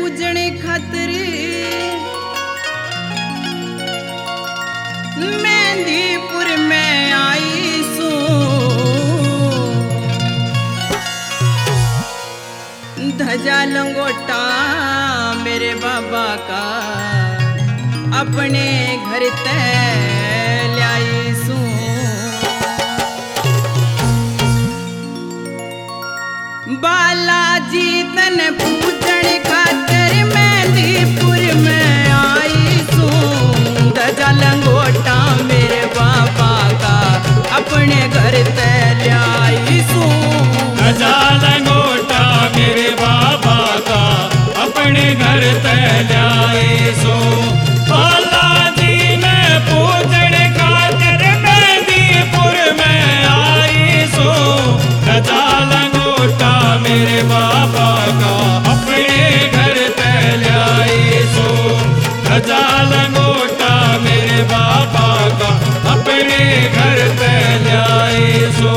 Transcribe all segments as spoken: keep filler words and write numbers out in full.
पूजने खातिर मेहंदीपुर में आई सू। धजा लंगोटा मेरे बाबा का अपने घर ते लाई सू। बालाजी तन पूजन खातिर मेहंदीपुर में आई सू। धजा लंगोटा मेरे बाबा का अपने घर ते लाई सू। धजा लंगोटा मेरे बाबा का अपने घर ते लाई सू। बालाजी ने पूजन खातिर मेहंदीपुर में आई सू। धजा लंगोटा मेरे बाबा का अपने घर ते लाई सू। धजा लंगोटा मेरे बाबा का अपने घर ते लाई सू।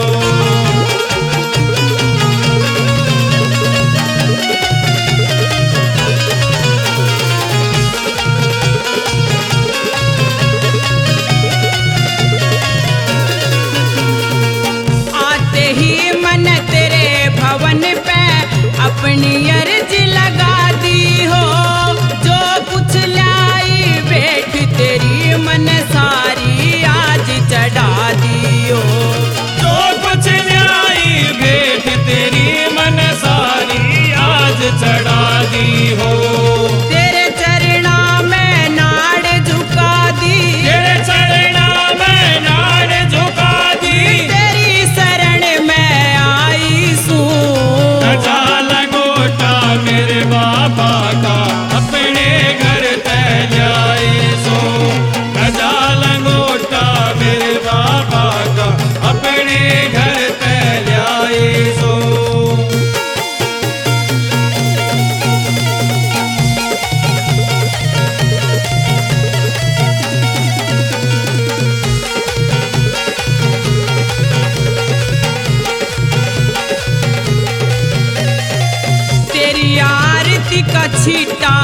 अपनी अर्ज लगा दी हो। जो कुछ लाई भेंट तेरी मन सारी आज चढ़ा दी हो। जो कुछ लाई भेंट तेरी मन सारी आज चढ़ा दी हो। तेरे चरणा में नाड़ झुका दी। तेरे चरणा में नाड़ झुका दी। तेरी शरण में आई सू। मेरे बाबा का अपने घर ते लाई सू। धजा लंगोटा मेरे बाबा का अपने घर ते लाई सू। तेरी आरती का छीटा